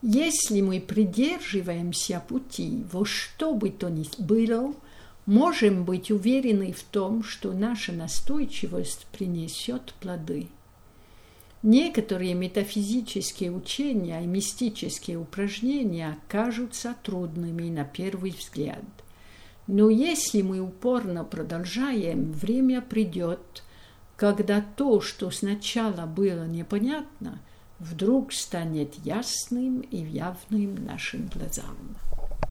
Если мы придерживаемся пути, во что бы то ни было, можем быть уверены в том, что наша настойчивость принесет плоды. Некоторые метафизические учения и мистические упражнения кажутся трудными на первый взгляд. Но если мы упорно продолжаем, время придет, когда то, что сначала было непонятно, вдруг станет ясным и явным нашим глазам.